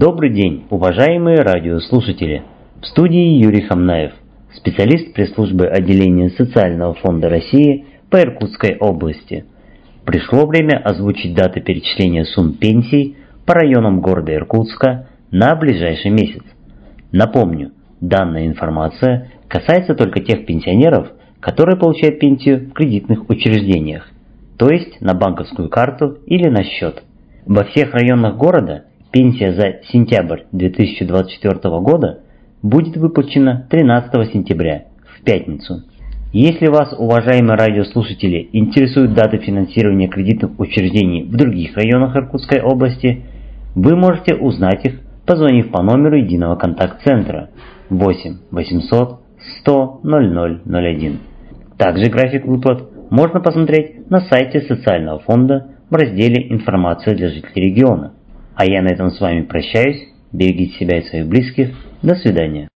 Добрый день, уважаемые радиослушатели! В студии Юрий Хамнаев, специалист пресс-службы отделения Социального фонда России по Иркутской области. Пришло время озвучить даты перечисления сумм пенсий по районам города Иркутска на ближайший месяц. Напомню, данная информация касается только тех пенсионеров, которые получают пенсию в кредитных учреждениях, то есть на банковскую карту или на счет. Во всех районах города пенсия за сентябрь 2024 года будет выплачена 13 сентября, в пятницу. Если вас, уважаемые радиослушатели, интересуют даты финансирования кредитных учреждений в других районах Иркутской области, вы можете узнать их, позвонив по номеру единого контакт-центра 8 800 100 0001. Также график выплат можно посмотреть на сайте Социального фонда в разделе «Информация для жителей региона». А я на этом с вами прощаюсь. Берегите себя и своих близких. До свидания.